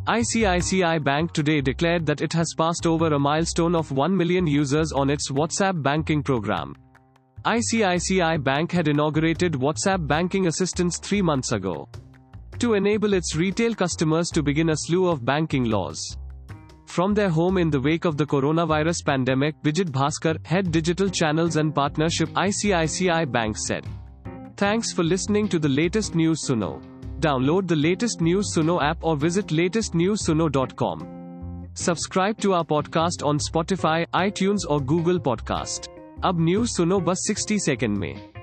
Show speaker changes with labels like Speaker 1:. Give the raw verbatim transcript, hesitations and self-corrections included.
Speaker 1: I C I C I Bank today declared that it has passed over a milestone of one million users on its WhatsApp banking program. I C I C I Bank had inaugurated WhatsApp banking assistance three months ago to enable its retail customers to begin a slew of banking laws. From their home in the wake of the coronavirus pandemic, Vijit Bhaskar, head digital channels and partnership, I C I C I Bank said, "Thanks for listening to the latest News Suno. Download the latest News Suno app or visit latest news suno dot com. Subscribe to our podcast on Spotify, iTunes or Google Podcast. अब news सुनो बस sixty second में।